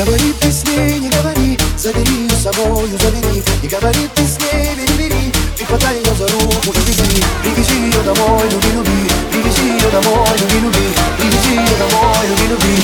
говори ты с ней, не говори, забери ее с собою, забери. Не говори ты с ней, бери, бери, ты хватай ее за руку и вези. Привези ее домой, люби, люби, привези ее домой, люби, люби, привези ее домой, люби, люби.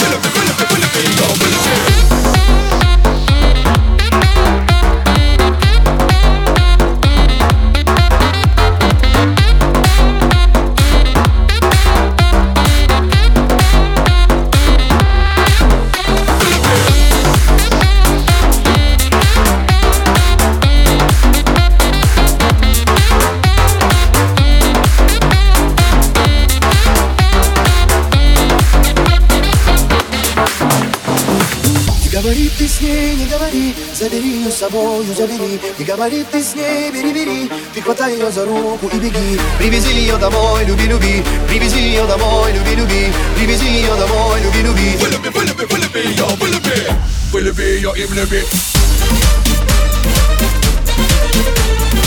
Говори ты с ней, не говори, забери ее с собою, забери. Не говори ты с ней, бери, бери, ты хватай ее за руку и беги. Привези ее домой, люби, люби, привези ее домой, люби, люби, привези ее домой, люби, люби. Вылюби ее и влюби.